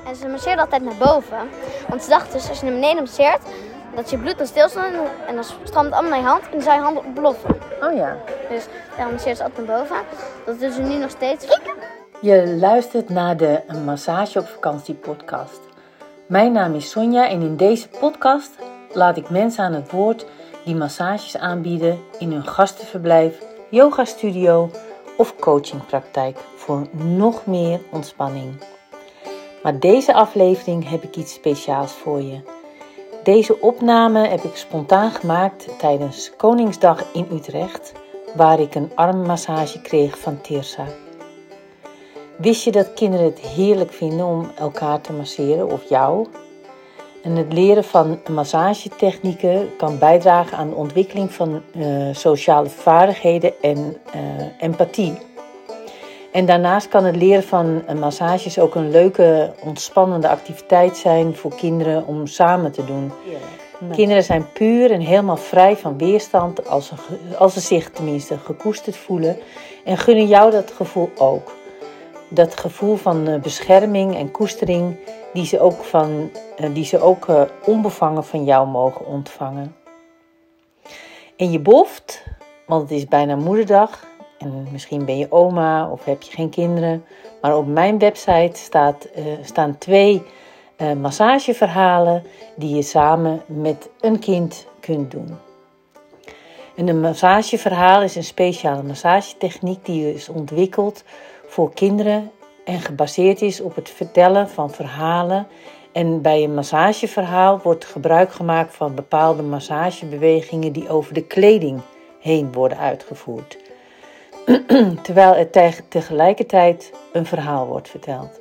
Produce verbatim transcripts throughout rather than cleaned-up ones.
En ze masseerde altijd naar boven. Want ze dacht dus, als je naar beneden masseert, dat je bloed dan stilstaat en dan stroomt het allemaal naar je hand en dan zou je hand ontploffen. Oh ja. Dus daarom masseert ze altijd naar boven. Dat doen ze nu nog steeds. Je luistert naar de Massage op Vakantie podcast. Mijn naam is Sonja en in deze podcast laat ik mensen aan het woord die massages aanbieden in hun gastenverblijf, yogastudio of coachingpraktijk voor nog meer ontspanning. Maar deze aflevering heb ik iets speciaals voor je. Deze opname heb ik spontaan gemaakt tijdens Koningsdag in Utrecht, waar ik een armmassage kreeg van Tirsa. Wist je dat kinderen het heerlijk vinden om elkaar te masseren of jou? En het leren van massagetechnieken kan bijdragen aan de ontwikkeling van uh, sociale vaardigheden en uh, empathie. En daarnaast kan het leren van uh, massages ook een leuke, ontspannende activiteit zijn voor kinderen om samen te doen. Ja. Kinderen zijn puur en helemaal vrij van weerstand als ze, als ze zich tenminste gekoesterd voelen en gunnen jou dat gevoel ook. Dat gevoel van uh, bescherming en koestering die ze ook, van, uh, die ze ook uh, onbevangen van jou mogen ontvangen. En je boft, want het is bijna moederdag en misschien ben je oma of heb je geen kinderen. Maar op mijn website staat, uh, staan twee uh, massageverhalen die je samen met een kind kunt doen. En een massageverhaal is een speciale massagetechniek die is ontwikkeld voor kinderen en gebaseerd is op het vertellen van verhalen. En bij een massageverhaal wordt gebruik gemaakt van bepaalde massagebewegingen die over de kleding heen worden uitgevoerd. Terwijl er te- tegelijkertijd een verhaal wordt verteld.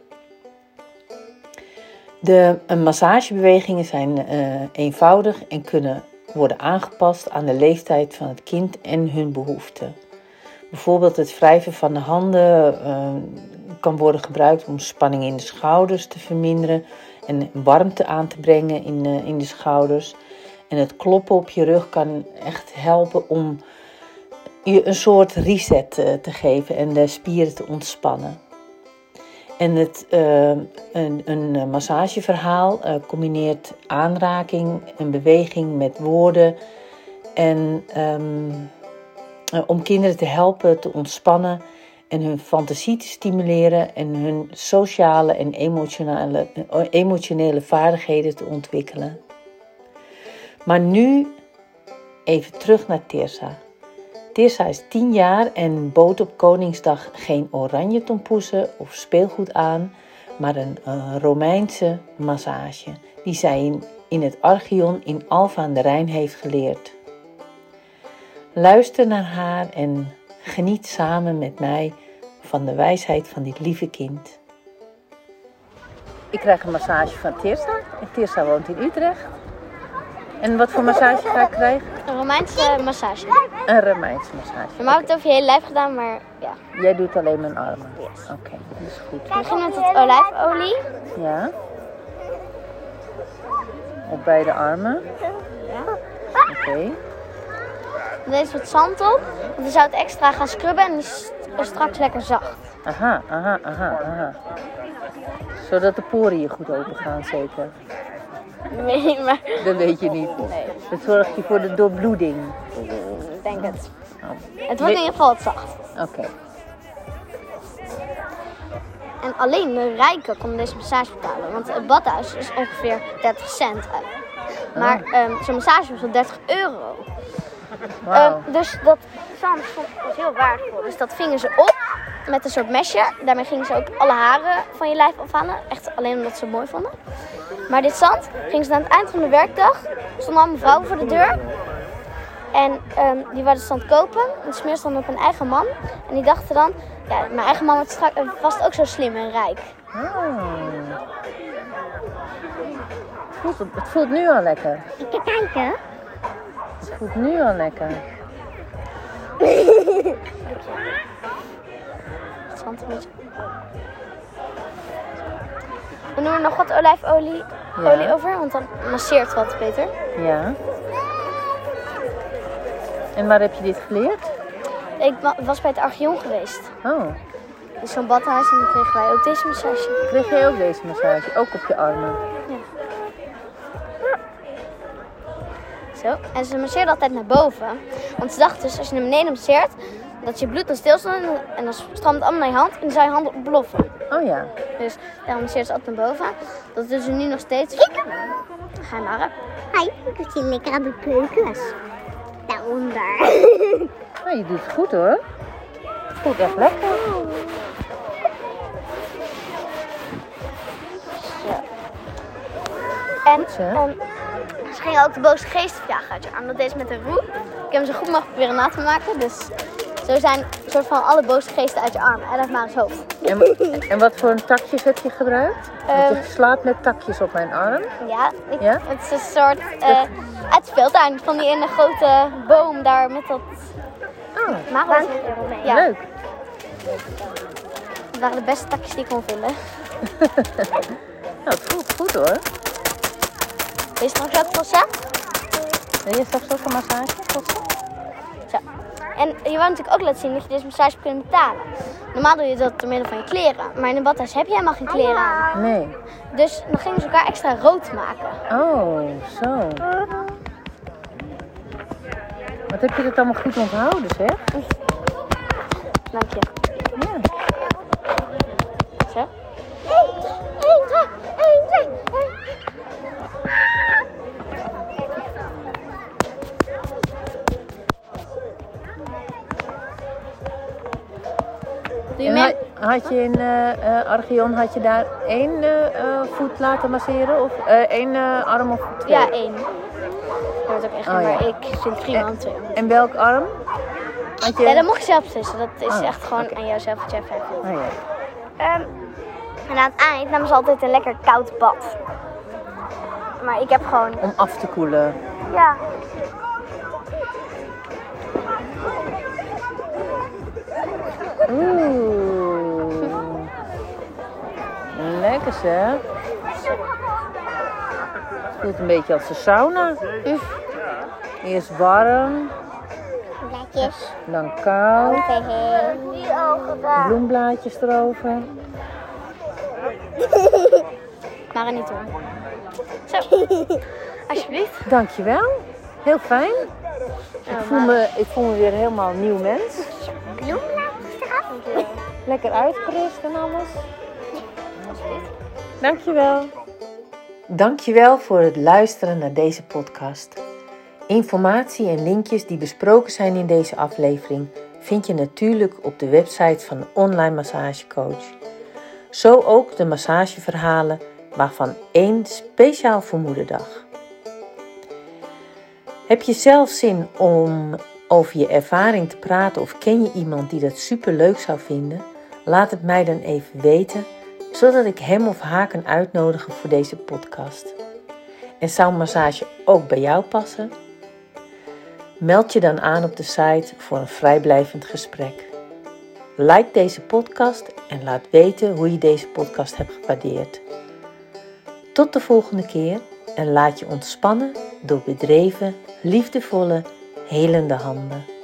De massagebewegingen zijn uh, eenvoudig en kunnen worden aangepast aan de leeftijd van het kind en hun behoeften. Bijvoorbeeld het wrijven van de handen uh, kan worden gebruikt om spanning in de schouders te verminderen en warmte aan te brengen in, uh, in de schouders. En het kloppen op je rug kan echt helpen om je een soort reset uh, te geven en de spieren te ontspannen. En het, uh, een, een massageverhaal uh, combineert aanraking en beweging met woorden en um, uh, om kinderen te helpen te ontspannen en hun fantasie te stimuleren en hun sociale en emotionele, uh, emotionele vaardigheden te ontwikkelen. Maar nu even terug naar Tirsa. Tirsa is tien jaar en bood op Koningsdag geen oranje tompoesen of speelgoed aan, maar een uh, Romeinse massage die zij in, in het Archeon in Alphen aan de Rijn heeft geleerd. Luister naar haar en geniet samen met mij van de wijsheid van dit lieve kind. Ik krijg een massage van Tirsa. En Tirsa woont in Utrecht. En wat voor massage ga ik krijgen? Een Romeinse massage. Een Romeinse massage. Normaal heb ik het over je hele lijf gedaan, maar ja. Jij doet alleen mijn armen? Yes. Oké, okay, dat is goed. We beginnen met het olijfolie. Ja. Op beide armen? Ja. Oké. Okay. Deze wat zand op, want dan zou het extra gaan scrubben en die is straks lekker zacht. Aha, aha, aha, aha. Zodat de poren hier goed open gaan, zeker? Dat weet je niet, maar... Dat weet je niet. Nee. Dat zorgt je voor de doorbloeding. Ik denk het. Oh. Het wordt in ieder geval wat zacht. Oké. Okay. En alleen de rijken konden deze massage betalen, want het badhuis is ongeveer dertig cent. Maar oh. um, zo'n massage was wel dertig euro. Wow. Uh, dus dat zand was heel waardevol. Dus dat vingen ze op met een soort mesje. Daarmee gingen ze ook alle haren van je lijf afhalen. Echt alleen omdat ze het mooi vonden. Maar dit zand gingen ze aan het eind van de werkdag. Stonden allemaal vrouwen voor de deur. En um, die wilden het zand kopen. En smeerden ze dan op hun eigen man. En die dachten dan, ja, mijn eigen man wordt straks, vast ook zo slim en rijk. Oh. Het, voelt, het voelt nu al lekker. Ik ga kijken. Het voelt nu al lekker. Het zand een beetje. We doen er nog wat olijfolie ja. olie over, want dan masseert wat beter. Ja. En waar heb je dit geleerd? Ik was bij het Archeon geweest. Oh. Dus zo'n badhuis en dan kregen wij ook deze massage. Kreeg jij ook deze massage? Ook op je armen? Ja. Zo. En ze masseerden altijd naar boven. Want ze dachten dus, als je naar beneden masseert, dat je bloed dan stilstond en dan stroomt het allemaal naar je hand en dan zou je hand ontploffen. Oh ja. Dus daarom masseert ze altijd naar boven. Dat is dus nu nog steeds. Ga je maar. Hi, ik zie lekker aan de peukels. Daaronder. Nou, je doet het goed hoor. Het voelt echt lekker. En, Goed, hè? en ze gingen ook de boze geesten vragen uit je arm. Dat deed ze met een roep. Ik heb hem zo goed mogelijk proberen na te maken. Dus zo zijn een soort van alle boze geesten uit je arm. En uit Mari's hoofd. En, en wat voor takjes heb je gebruikt? Want Um, je slaat met takjes op mijn arm. Ja, ik, Ja? het is een soort uh, uit de speeltuin van die ene grote boom daar met dat. Oh, Mari's. Ja, leuk. dat waren de beste takjes die ik kon vinden. Nou, het voelt goed hoor. Wil je straks ook kosten? Wil je straks ook een massage kosten? Zo. En je wou natuurlijk ook laten zien dat je deze massage kunt betalen. Normaal doe je dat door middel van je kleren. Maar in een badhuis heb je helemaal geen kleren aan. Nee. Dus dan gingen ze elkaar extra rood maken. Oh, zo. Wat heb je dat allemaal goed onthouden, zeg? Dank je. Ja. Zo. Doe je En mee? had, had je in uh, uh, Archeon, had je daar één uh, uh, voet laten masseren? Of uh, één uh, arm of twee? Ja, één. Dat is ook echt Oh, niet, maar ja. ik vind prima aan twee. En welk arm? Had je... Ja, dat mocht je zelf beslissen. Dat is Oh, echt gewoon oké. aan jouzelf wat jij fijn vindt. Oh, ja. Ehm, en aan het eind namen ze altijd een lekker koud bad. Maar ik heb gewoon... Om af te koelen. Ja. Oeh. Lekker zeg. Het voelt een beetje als de sauna. Eerst warm, Blaadjes. dan koud, Overheen. Die ogen daar. bloemblaadjes erover. Maar niet doen. Zo. Alsjeblieft. Dankjewel. Heel fijn. Ik Oh, voel me, ik voel me weer helemaal een nieuw mens. Bloemblaadjes eraf. Lekker uitgerust en alles. Dankjewel. Dankjewel voor het luisteren naar deze podcast. Informatie en linkjes die besproken zijn in deze aflevering vind je natuurlijk op de website van de Online Massagecoach. Zo ook de massageverhalen, waarvan één speciaal voor Moederdag. Heb je zelf zin om over je ervaring te praten of ken je iemand die dat super leuk zou vinden? Laat het mij dan even weten, zodat ik hem of haar kan uitnodigen voor deze podcast. En zou massage ook bij jou passen? Meld je dan aan op de site voor een vrijblijvend gesprek. Like deze podcast en laat weten hoe je deze podcast hebt gewaardeerd. Tot de volgende keer en laat je ontspannen door bedreven, liefdevolle, helende handen.